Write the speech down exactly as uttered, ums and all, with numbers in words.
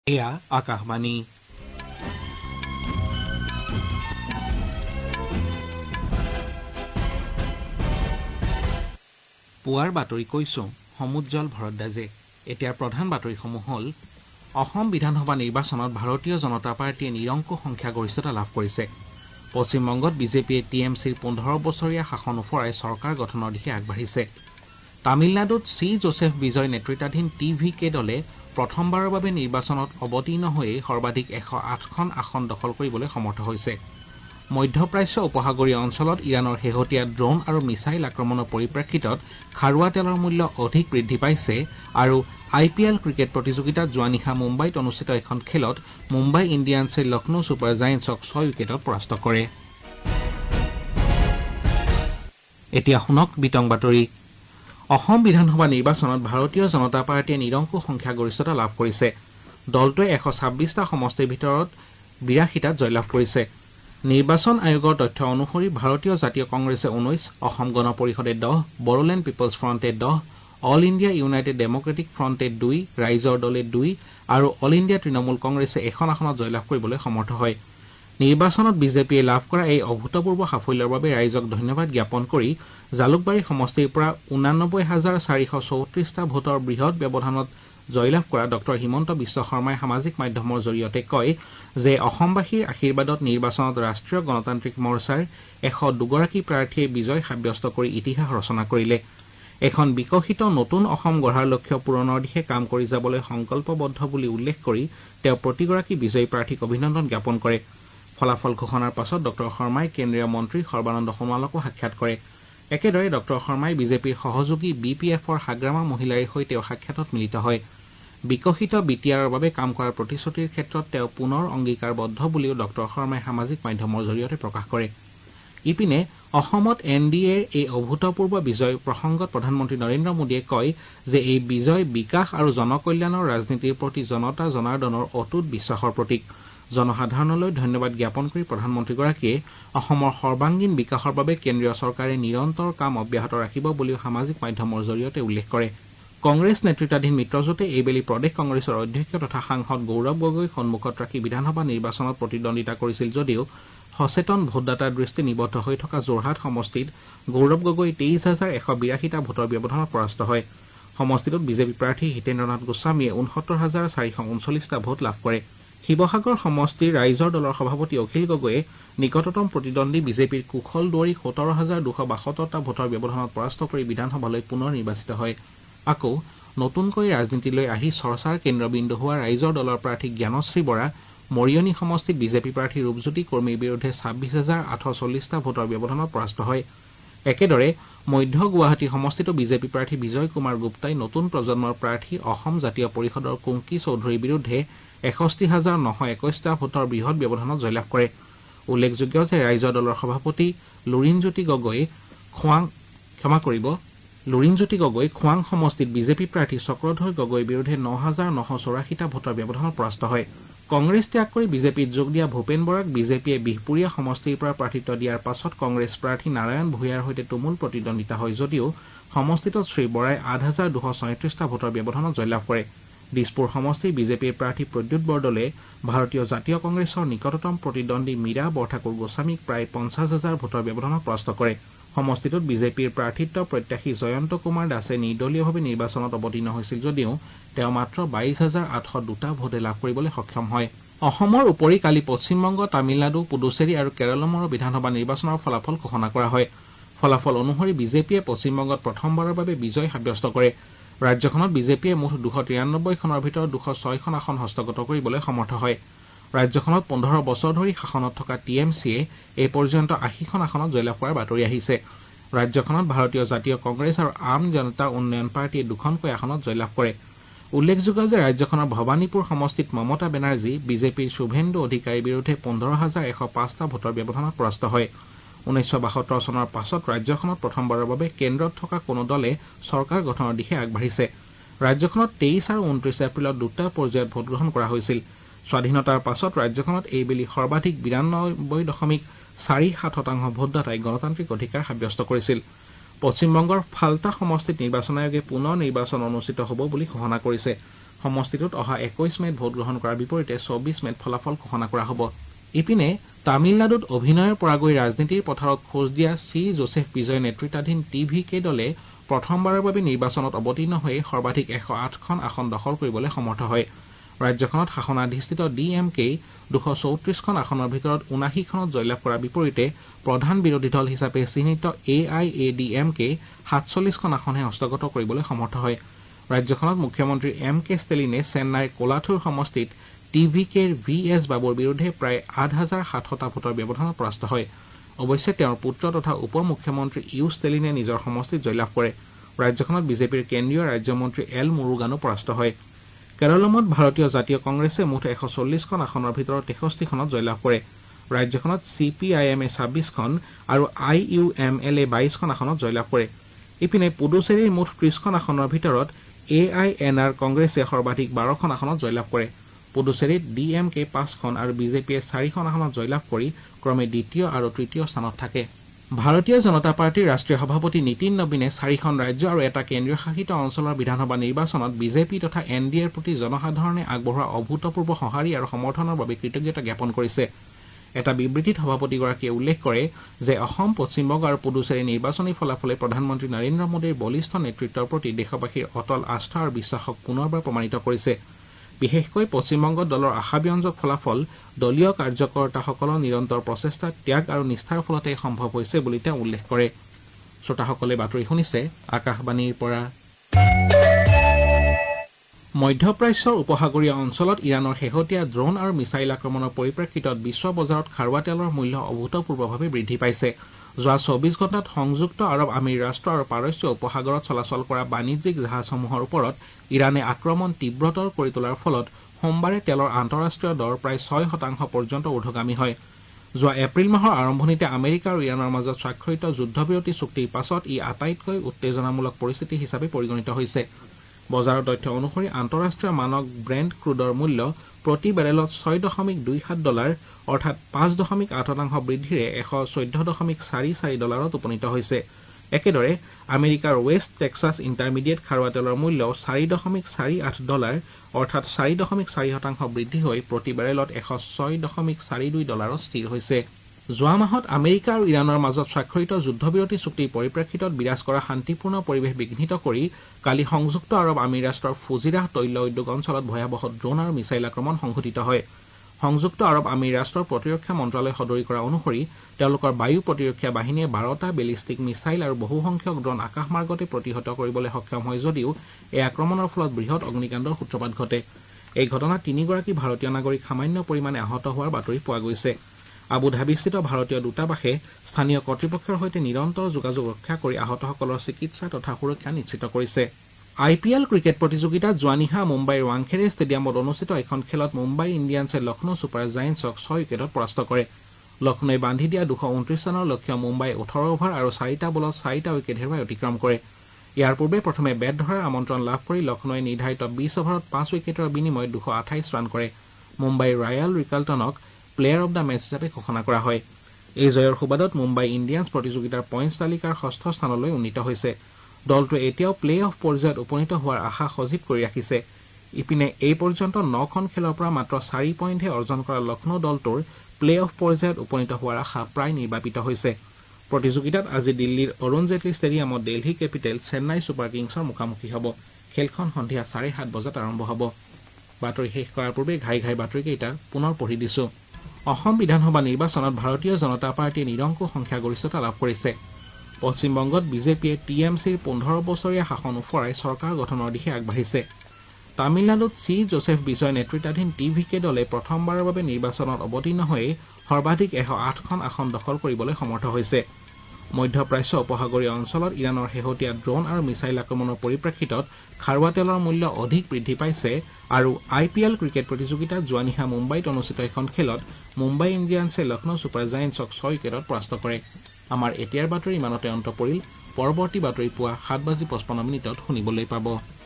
এয়া আকাশবাণী পুৱাৰ বাতৰি কৈছো সমুজ্জ্বল ভৰদ্বাজে। এতিয়া প্ৰধান বাতৰিসমূহ হ'ল অসম বিধানসভা নিৰ্বাচনত ভাৰতীয় জনতা পাৰ্টীয়ে নিৰংকুশ সংখ্যাগৰিষ্ঠতা লাভ কৰিছে। পশ্চিমবংগত বিজেপিয়ে টি এম চিৰ পোন্ধৰ বছৰীয়া শাসন ওফৰাই চৰকাৰ গঠনৰ দিশে আগবাঢ়িছে। তামিলনাডুত চি জোচেফ বিজয় নেতৃত্বাধীন টি ভি কে দলে প্ৰথমবাৰৰ বাবে নিৰ্বাচনত অৱতীৰ্ণ হৈয়ে সৰ্বাধিক এশ আঠখন আসন দখল কৰিবলৈ সমৰ্থ হৈছে। মধ্যপ্ৰাচ্য উপসাগৰীয় অঞ্চলত ইৰাণৰ শেহতীয়া ড্ৰোন আৰু মিছাইল আক্ৰমণৰ পৰিপ্ৰেক্ষিতত খাৰুৱা তেলৰ মূল্য অধিক বৃদ্ধি পাইছে আৰু আই পি এল ক্ৰিকেট প্ৰতিযোগিতাত যোৱা নিশা মুম্বাইত অনুষ্ঠিত এখন খেলত মুম্বাই ইণ্ডিয়ানছে লক্ষ্ণৌ ছুপাৰ জায়েণ্টছক ছয় উইকেটত পৰাস্ত কৰে। এতিয়া শুনক বিতং বাতৰি। অসম বিধানসভা নিৰ্বাচনত ভাৰতীয় জনতা পাৰ্টীয়ে নিৰংকুশ সংখ্যাগৰিষ্ঠতা লাভ কৰিছে। দলটোৱে এশ ছাব্বিছটা সমষ্টিৰ ভিতৰত বিৰাশীটাত জয়লাভ কৰিছে। নিৰ্বাচন আয়োগৰ তথ্য অনুসৰি ভাৰতীয় জাতীয় কংগ্ৰেছে ঊনৈছ, অসম গণ পৰিষদে দহ, বড়োলেণ্ড পিপলছ ফ্ৰণ্টে দহ, অল ইণ্ডিয়া ইউনাইটেড ডেমক্ৰেটিক ফ্ৰণ্টে দুই, ৰাইজৰ দলে দুই আৰু অল ইণ্ডিয়া তৃণমূল কংগ্ৰেছে এখন আসনত জয়লাভ কৰিবলৈ সমৰ্থ হয়। নিৰ্বাচনত বিজেপিয়ে লাভ কৰা এই অভূতপূৰ্ব সাফল্যৰ বাবে ৰাইজক ধন্যবাদ জ্ঞাপন কৰি জালুকবাৰী সমষ্টিৰ পৰা ঊনানব্বৈ হাজাৰ চাৰিশ চৌত্ৰিশটা ভোটৰ বৃহৎ ব্যৱধানত জয়লাভ কৰা ড হিমন্ত বিশ্ব শৰ্মাই সামাজিক মাধ্যমৰ জৰিয়তে কয় যে অসমবাসীৰ আশীৰ্বাদত নিৰ্বাচনত ৰাষ্ট্ৰীয় গণতান্ত্ৰিক মৰ্চাৰ এশ দুগৰাকী প্ৰাৰ্থীয়ে বিজয় সাব্যস্ত কৰি ইতিহাস ৰচনা কৰিলে। এখন বিকশিত নতুন অসম গঢ়াৰ লক্ষ্য পূৰণৰ দিশে কাম কৰি যাবলৈ সংকল্পবদ্ধ বুলি উল্লেখ কৰি তেওঁ প্ৰতিগৰাকী বিজয়ী প্ৰাৰ্থীক অভিনন্দন জ্ঞাপন কৰে। ফলাফল ঘোষণাৰ পাছত ড শৰ্মাই কেন্দ্ৰীয় মন্ত্ৰী সৰ্বানন্দ সোণোৱালকো সাক্ষাৎ কৰে। একেদৰে ড শৰ্মাই বিজেপিৰ সহযোগী বি পি এফৰ হাগ্ৰামা মহিলাৰ সৈতেও সাক্ষাতত মিলিত হয়। বিকশিত বি টি আৰৰ বাবে কাম কৰাৰ প্ৰতিশ্ৰুতিৰ ক্ষেত্ৰত তেওঁ পুনৰ অংগীকাৰবদ্ধ বুলিও ড শৰ্মাই সামাজিক মাধ্যমৰ জৰিয়তে প্ৰকাশ কৰে। ইপিনে অসমত এন ডি এৰ এই অভূতপূৰ্ব বিজয় প্ৰসংগত প্ৰধানমন্ত্ৰী নৰেন্দ্ৰ মোদীয়ে কয় যে এই বিজয় বিকাশ আৰু জনকল্যাণৰ ৰাজনীতিৰ প্ৰতি জনতা জনাৰ্দনৰ অটুট বিশ্বাসৰ প্ৰতীক। জনসাধাৰণলৈ ধন্যবাদ জ্ঞাপন কৰি প্ৰধানমন্ত্ৰীগৰাকীয়ে অসমৰ সৰ্বাংগীন বিকাশৰ বাবে কেন্দ্ৰীয় চৰকাৰে নিৰন্তৰ কাম অব্যাহত ৰাখিব বুলিও সামাজিক মাধ্যমৰ জৰিয়তে উল্লেখ কৰে। কংগ্ৰেছ নেতৃত্বাধীন মিত্ৰজোঁটে এইবেলি প্ৰদেশ কংগ্ৰেছৰ অধ্যক্ষ তথা সাংসদ গৌৰৱ গগৈক সন্মুখত ৰাখি বিধানসভা নিৰ্বাচনত প্ৰতিদ্বন্দ্বিতা কৰিছিল যদিও সচেতন ভোটদাতাৰ দৃষ্টি নিবদ্ধ হৈ থকা যোৰহাট সমষ্টিত গৌৰৱ গগৈ তেইছ হাজাৰ এশ বিৰাশীটা ভোটৰ ব্যৱধানত পৰাস্ত হয়। সমষ্টিটোত বিজেপি প্ৰাৰ্থী হিতেন্দ্ৰনাথ গোস্বামীয়ে ঊনসত্তৰ হাজাৰ চাৰিশ ঊনচল্লিছটা ভোট লাভ কৰে। শিৱসাগৰ সমষ্টিৰ ৰাইজৰ দলৰ সভাপতি অখিল গগৈয়ে নিকটতম প্ৰতিদ্বন্দ্বী বিজেপিৰ কুশল দুৱাৰীক সোতৰ হাজাৰ দুশ বাসত্তৰটা ভোটৰ ব্যৱধানত পৰাস্ত কৰি বিধানসভালৈ পুনৰ নিৰ্বাচিত হয়। আকৌ নতুনকৈ ৰাজনীতিলৈ আহি চৰ্চাৰ কেন্দ্ৰবিন্দু হোৱা ৰাইজৰ দলৰ প্ৰাৰ্থী জ্ঞানশ্ৰী বৰা মৰিয়নি সমষ্টিত বিজেপি প্ৰাৰ্থী ৰূপজ্যোতি কৰ্মীৰ বিৰুদ্ধে ছাব্বিছ হাজাৰ আঠশ চল্লিছটা ভোটৰ ব্যৱধানত পৰাস্ত হয়। একেদৰে মধ্য গুৱাহাটী সমষ্টিতো বিজেপি প্ৰাৰ্থী বিজয় কুমাৰ গুপ্তাই নতুন প্ৰজন্মৰ প্ৰাৰ্থী অসম জাতীয় পৰিষদৰ কুংকি চৌধুৰীৰ বিৰুদ্ধে এষষ্ঠি হাজাৰ নশ একৈশটা ভোটৰ বৃহৎ ব্যৱধানত জয়লাভ কৰে। উল্লেখযোগ্য যে ৰাইজৰ দলৰ সভাপতি লুৰিণজ্যোতি গগৈ খোৱাং ক্ষমা কৰিব লুৰিণজ্যোতি গগৈ খোৱাং সমষ্টিত বিজেপি প্ৰাৰ্থী চক্ৰধৰ গগৈৰ বিৰুদ্ধে ন হাজাৰ নশ চৌৰাশীটা ভোটৰ ব্যৱধানত পৰাস্ত হয়। কংগ্ৰেছ ত্যাগ কৰি বিজেপিত যোগ দিয়া ভূপেন বৰাক বিজেপিয়ে বিহপুৰীয়া সমষ্টিৰ পৰা প্ৰাৰ্থিত্ব দিয়াৰ পাছত কংগ্ৰেছ প্ৰাৰ্থী নাৰায়ণ ভূঞাৰ সৈতে তুমুল প্ৰতিদ্বন্দ্বিতা হয় যদিও সমষ্টিটোত শ্ৰী বৰাই আঠ হাজাৰ দুশ ছয়ত্ৰিশটা ভোটৰ ব্যৱধানত জয়লাভ কৰে। দিছপুৰ সমষ্টিৰ বিজেপিৰ প্ৰাৰ্থী প্ৰদ্যুৎ বৰদলৈ ভাৰতীয় জাতীয় কংগ্ৰেছৰ নিকটতম প্ৰতিদ্বন্দ্বী মীৰা বৰঠাকুৰ গোস্বামীক প্ৰায় পঞ্চাছ হাজাৰ ভোটৰ ব্যৱধানত পৰাস্ত কৰে। সমষ্টিটোত বিজেপিৰ প্ৰাৰ্থিত্ব প্ৰত্যাশী জয়ন্ত কুমাৰ দাসে নিৰ্দলীয়ভাৱে নিৰ্বাচনত অৱতীৰ্ণ হৈছিল যদিও তেওঁ মাত্ৰ বাইছ হাজাৰ আঠশ দুটা ভোটে লাভ কৰিবলৈ সক্ষম হয়। অসমৰ উপৰি কালি পশ্চিমবংগ, তামিলনাডু, পুডুচেৰী আৰু কেৰলমৰ বিধানসভা নিৰ্বাচনৰ ফলাফল ঘোষণা কৰা হয়। ফলাফল অনুসৰি বিজেপিয়ে পশ্চিমবংগত প্ৰথমবাৰৰ বাবে বিজয় সাব্যস্ত কৰে। ৰাজ্যখনত বিজেপিয়ে মুঠ দুশ তিৰানব্বৈখনৰ ভিতৰত দুশ ছয়খন আসন হস্তগত কৰিবলৈ সমৰ্থ হয়। ৰাজ্যখনত পোন্ধৰ বছৰ ধৰি শাসনত থকা টি এম চিয়ে এই পৰ্যন্ত আশীখন আসনত জয়লাভ কৰাৰ বাতৰি আহিছে। ৰাজ্যখনত ভাৰতীয় জাতীয় কংগ্ৰেছ আৰু আম জনতা উন্নয়ন পাৰ্টীয়ে দুখনকৈ আসনত জয়লাভ কৰে। উল্লেখযোগ্য যে ৰাজ্যখনৰ ভৱানীপুৰ সমষ্টিত মমতা বেনাৰ্জী বিজেপিৰ শুভেন্দু অধিকাৰীৰ বিৰুদ্ধে পোন্ধৰ হাজাৰ এশ পাঁচটা ভোটৰ ব্যৱধানত পৰাস্ত হয়। ঊনৈছশ বাসত্তৰ চনৰ পাছত ৰাজ্যখনত প্ৰথমবাৰৰ বাবে কেন্দ্ৰত থকা কোনো দলে চৰকাৰ গঠনৰ দিশে আগবাঢ়িছে। ৰাজ্যখনত তেইছ আৰু ঊনত্ৰিছ এপ্ৰিলত দুটা পৰ্যায়ত ভোটগ্ৰহণ কৰা হৈছিল। স্বাধীনতাৰ পাছত ৰাজ্যখনত এইবেলি সৰ্বাধিক বিৰানব্বৈ দশমিক চাৰি সাত শতাংশ ভোটদাতাই গণতান্ত্ৰিক অধিকাৰ সাব্যস্ত কৰিছিল। পশ্চিমবংগৰ ফাল্টা সমষ্টিত নিৰ্বাচন আয়োগে পুনৰ নিৰ্বাচন অনুষ্ঠিত হ'ব বুলি ঘোষণা কৰিছে। সমষ্টিটোত অহা একৈশ মেত ভোট গ্ৰহণ কৰাৰ বিপৰীতে চৌবিশ মেত ফলাফল ঘোষণা কৰা হ'ব। ইপিনে তামিলনাডুত অভিনয়ৰ পৰা গৈ ৰাজনীতিৰ পথাৰত খোজ দিয়া চি জোচেফ বিজয় নেতৃত্বাধীন টি ভি কে দলে প্ৰথমবাৰৰ বাবে নিৰ্বাচনত অৱতীৰ্ণ হৈ সৰ্বাধিক এশ আঠখন আসন দখল কৰিবলৈ সমৰ্থ হয়। ৰাজ্যখনত শাসনাধিষ্ঠিত ডি এম কে দুশ চৌত্ৰিশখন আসনৰ ভিতৰত ঊনাশীখনত জয়লাভ কৰাৰ বিপৰীতে প্ৰধান বিৰোধী দল হিচাপে চিহ্নিত A I A D M K সাতচল্লিশখন আসনহে হস্তগত কৰিবলৈ সমৰ্থ হয়। ৰাজ্যখনত মুখ্যমন্ত্ৰী এম কে ষ্টেলিনে চেন্নাইৰ কোলাথুৰ সমষ্টিত টি ভি কেৰ ভি এছ বাবুৰ বিৰুদ্ধে প্ৰায় আঠ হাজাৰ সাতশটা ভোটৰ ব্যৱধানত পৰাস্ত হয়। অৱশ্যে তেওঁৰ পুত্ৰ তথা উপ মুখ্যমন্ত্ৰী ইউ ষ্টেলিনে নিজৰ সমষ্টিত জয়লাভ কৰে। ৰাজ্যখনত বিজেপিৰ কেন্দ্ৰীয় ৰাজ্যমন্ত্ৰী এল মুৰুগানো পৰাস্ত হয়। কেৰলমত ভাৰতীয় জাতীয় কংগ্ৰেছে মুঠ এশ চল্লিশখন আসনৰ ভিতৰত তেষষ্ঠিখনত জয়লাভ কৰে। ৰাজ্যখনত চি পি আই এমে ছাব্বিশখন আৰু আই ইউ এম এল এ বাইশখন আসনত জয়লাভ কৰে। ইপিনে পুডুচেৰীৰ মুঠ ত্ৰিশখন আসনৰ ভিতৰত এ আই এন আৰ কংগ্ৰেছে সৰ্বাধিক বাৰখন আসনত জয়লাভ কৰে। পুডুচেৰীত ডি এম কে পাঁচখন আৰু বিজেপিয়ে চাৰিখন আসনত জয়লাভ কৰি ক্ৰমে দ্বিতীয় আৰু তৃতীয় স্থানত থাকে। ভাৰতীয় জনতা পাৰ্টীৰ ৰাষ্ট্ৰীয় সভাপতি নীতিন নবীনে চাৰিখন ৰাজ্য আৰু এটা কেন্দ্ৰীয় শাসিত অঞ্চলৰ বিধানসভা নিৰ্বাচনত বিজেপি তথা এন ডি এৰ প্ৰতি জনসাধাৰণে আগবঢ়োৱা অভূতপূৰ্ব সঁহাৰি আৰু সমৰ্থনৰ বাবে কৃতজ্ঞতা জ্ঞাপন কৰিছে। এটা বিবৃতিত সভাপতিগৰাকীয়ে উল্লেখ কৰে যে অসম, পশ্চিমবংগ আৰু পুডুচেৰীৰ নিৰ্বাচনী ফলাফলে প্ৰধানমন্ত্ৰী নৰেন্দ্ৰ মোদীৰ বলিষ্ঠ নেতৃত্বৰ প্ৰতি দেশবাসীৰ অটল আস্থা আৰু বিশ্বাসক পুনৰবাৰ প্ৰমাণিত কৰিছে। বিশেষকৈ পশ্চিমবংগত দলৰ আশাব্যঞ্জক ফলাফল দলীয় কাৰ্যকৰ্তাসকলৰ নিৰন্তৰ প্ৰচেষ্টা, ত্যাগ আৰু নিষ্ঠাৰ ফলতে সম্ভৱ হৈছে বুলি তেওঁ উল্লেখ কৰে। শ্ৰোতাসকলে বাতৰি শুনিছে আকাশবাণীৰ পৰা। মধ্যপ্ৰাচ্যৰ উপসাগৰীয় অঞ্চলত ইৰাণৰ শেহতীয়া ড্ৰোন আৰু মিছাইল আক্ৰমণৰ পৰিপ্ৰেক্ষিতত বিশ্ব বজাৰত খাৰুৱা তেলৰ মূল্য অভূতপূৰ্বভাৱে বৃদ্ধি পাইছে। যোৱা চৌবিশ ঘণ্টাত সংযুক্ত আৰৱ আমিৰ ৰাষ্ট্ৰ আৰু পাৰস্য উপসাগৰত চলাচল কৰা বাণিজ্যিক জাহাজসমূহৰ ওপৰত ইৰাণে আক্ৰমণ তীব্ৰতৰ কৰি তোলাৰ ফলত সোমবাৰে তেলৰ আন্তঃৰাষ্ট্ৰীয় দৰ প্ৰায় ছয় শতাংশ পৰ্যন্ত ঊৰ্ধগামী হয়। যোৱা এপ্ৰিল মাহৰ আৰম্ভণিতে আমেৰিকা আৰু ইৰাণৰ মাজত স্বাক্ষৰিত যুদ্ধবিৰতি চুক্তিৰ পাছত ই আটাইতকৈ উত্তেজনামূলক পৰিস্থিতি হিচাপে পৰিগণিত হৈছে। বজাৰৰ তথ্য অনুসৰি আন্তঃৰাষ্ট্ৰীয় মানক ব্ৰেণ্ট ক্ৰুডৰ মূল্য প্ৰতি বেৰেলত ছয় দশমিক দুই সাত ডলাৰ অৰ্থাৎ পাঁচ দশমিক আঠ শতাংশ বৃদ্ধিৰে এশ চৈধ্য দশমিক চাৰি চাৰি ডলাৰত উপনীত হৈছে। একেদৰে আমেৰিকাৰ ৱেষ্ট টেক্সাছ ইণ্টাৰমিডিয়েট খাৰুৱা তেলৰ মূল্যও চাৰি দশমিক চাৰি আঠ ডলাৰ অৰ্থাৎ চাৰি দশমিক চাৰি শতাংশ বৃদ্ধি হৈ প্ৰতি বেৰেলত এশ ছয় দশমিক চাৰি দুই ডলাৰত স্থিৰ হৈছে। যোৱা মাহত আমেৰিকা আৰু ইৰাণৰ মাজত স্বাক্ষৰিত যুদ্ধবিৰতি চুক্তিৰ পৰিপ্ৰেক্ষিতত বিৰাজ কৰা শান্তিপূৰ্ণ পৰিৱেশ বিঘ্নিত কৰি কালি সংযুক্ত আৰৱ আমিৰ ৰাষ্ট্ৰৰ ফুজিৰাহ তৈল উদ্যোগ অঞ্চলত ভয়াৱহ ড্ৰোন আৰু মিছাইল আক্ৰমণ সংঘটিত হয়। সংযুক্ত আৰৱ আমিৰ ৰাষ্ট্ৰৰ প্ৰতিৰক্ষা মন্ত্ৰালয়ে সদৰি কৰা অনুসৰি তেওঁলোকৰ বায়ু প্ৰতিৰক্ষা বাহিনীয়ে বাৰটা বেলিষ্টিক মিছাইল আৰু বহুসংখ্যক ড্ৰোন আকাশমাৰ্গতে প্ৰতিহত কৰিবলৈ সক্ষম হয় যদিও এই আক্ৰমণৰ ফলত বৃহৎ অগ্নিকাণ্ডৰ সূত্ৰপাত ঘটে। এই ঘটনাত তিনিগৰাকী ভাৰতীয় নাগৰিক সামান্য পৰিমাণে আহত হোৱাৰ বাতৰি পোৱা গৈছে। আবু ধাবিস্থিত ভাৰতীয় দূতাবাসে স্থানীয় কৰ্তৃপক্ষৰ সৈতে নিৰন্তৰ যোগাযোগ ৰক্ষা কৰি আহতসকলৰ চিকিৎসা তথা সুৰক্ষা নিশ্চিত কৰিছে। আই পি এল ক্ৰিকেট প্ৰতিযোগিতাত যোৱা নিশা মুম্বাইৰ ৱাংখেড়ে ষ্টেডিয়ামত অনুষ্ঠিত এখন খেলত মুম্বাই ইণ্ডিয়ানছে লক্ষ্ণৌ ছুপাৰ জায়েণ্টছক ছয় উইকেটত পৰাস্ত কৰে। লক্ষ্ণৌই বান্ধি দিয়া দুশ ঊনত্ৰিশ ৰানৰ লক্ষ্য মুম্বাই ওঠৰ অভাৰ আৰু চাৰিটা বলত চাৰিটা উইকেট হেৰুৱাই অতিক্ৰম কৰে। ইয়াৰ পূৰ্বে প্ৰথমে বেট ধৰাৰ আমন্ত্ৰণ লাভ কৰি লক্ষ্ণৌই নিৰ্ধাৰিত বিশ অভাৰত পাঁচ উইকেটৰ বিনিময়ত দুশ আঠাইশ ৰান কৰে। মুম্বাইৰ ৰায়াল ৰিকালটনক প্লেয়াৰ অব দ্য মেচ হিচাপে ঘোষণা কৰা হয়। এই জয়ৰ সুবাদত মুম্বাই ইণ্ডিয়ানছ প্ৰতিযোগিতাৰ পইণ্টছ তালিকাৰ ষষ্ঠ স্থানলৈ উন্নীত হৈছে। দলটোৱে এতিয়াও প্লে অফ পৰ্যায়ত উপনীত হোৱাৰ আশা সজীৱ কৰি ৰাখিছে। ইপিনে এই পৰ্যন্ত নখন খেলৰ পৰা মাত্ৰ চাৰি পইণ্টহে অৰ্জন কৰা লক্ষ্ণৌ দলটোৰ প্লে অফ পৰ্যায়ত উপনীত হোৱাৰ আশা প্ৰায় নিৰ্বাপিত হৈছে। প্ৰতিযোগিতাত আজি দিল্লীৰ অৰুণ জেটলী ষ্টেডিয়ামত দিল্লী কেপিটেল চেন্নাই ছুপাৰ কিংছৰ মুখামুখি হ'ব। খেলখন সন্ধিয়া চাৰে সাত বজাত আৰম্ভ হ'ব। বাতৰি শেষ কৰাৰ পূৰ্বে ঘাই ঘাই বাতৰিকেইটা পুনৰ পঢ়ি দিছো। অসম বিধানসভা নিৰ্বাচনত ভাৰতীয় জনতা পাৰ্টীয়ে নিৰংকুশ সংখ্যাগৰিষ্ঠতা লাভ কৰিছে। পশ্চিমবংগত বিজেপিয়ে টি এম চিৰ পোন্ধৰ বছৰীয়া শাসন ওফৰাই চৰকাৰ গঠনৰ দিশে আগবাঢ়িছে। তামিলনাডুত চি জোচেফ বিজয় নেতৃত্বাধীন টি ভি কে দলে প্ৰথমবাৰৰ বাবে নিৰ্বাচনত অৱতীৰ্ণ হৈ সৰ্বাধিক এশ আঠখন আসন দখল কৰিবলৈ সমৰ্থ হৈছে। মধ্যপ্ৰাচ্য উপসাগৰীয় অঞ্চলত ইৰাণৰ শেহতীয়া ড্ৰোন আৰু মিছাইল আক্ৰমণৰ পৰিপ্ৰেক্ষিতত খাৰুৱা তেলৰ মূল্য অধিক বৃদ্ধি পাইছে আৰু আই পি এল ক্ৰিকেট প্ৰতিযোগিতাত যোৱা নিশা মুম্বাইত অনুষ্ঠিত এখন খেলত মুম্বাই ইণ্ডিয়ানছে লক্ষ্ণৌ ছুপাৰ জায়েণ্টছক ছয় উইকেটত পৰাস্ত কৰে। আমাৰ এতিয়াৰ বাতৰি ইমানতে অন্ত পৰিল। পৰৱৰ্তী বাতৰি পুৱা সাত বাজি পঁচপন্ন মিনিটত শুনিবলৈ পাব।